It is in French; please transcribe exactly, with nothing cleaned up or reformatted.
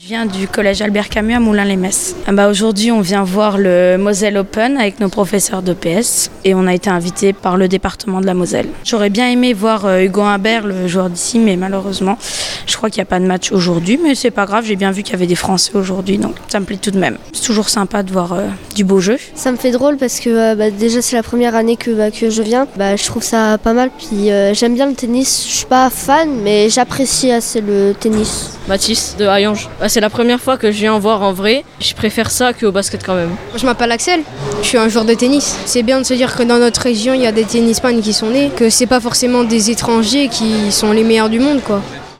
viens du collège Albert Camus à Moulins-les-Metz. Ah bah aujourd'hui, on vient voir le Moselle Open avec nos professeurs d'E P S et on a été invités par le département de la Moselle. J'aurais bien aimé voir Hugo Humbert, le joueur d'ici, mais malheureusement, je crois qu'il n'y a pas de match aujourd'hui, mais c'est pas grave, j'ai bien vu qu'il y avait des Français aujourd'hui, donc ça me plaît tout de même. C'est toujours sympa de voir euh, du beau jeu. Ça me fait drôle parce que euh, bah, déjà c'est la première année que, bah, que je viens. Bah, je trouve ça pas mal, puis euh, j'aime bien le tennis. Je suis pas fan, mais j'apprécie assez le tennis. Mathis de Hayange. Bah, c'est la première fois que je viens voir en vrai. Je préfère ça qu'au basket quand même. Je m'appelle Axel, je suis un joueur de tennis. C'est bien de se dire que dans notre région, il y a des tennisman qui sont nés, que c'est pas forcément des étrangers qui sont les meilleurs du monde, quoi.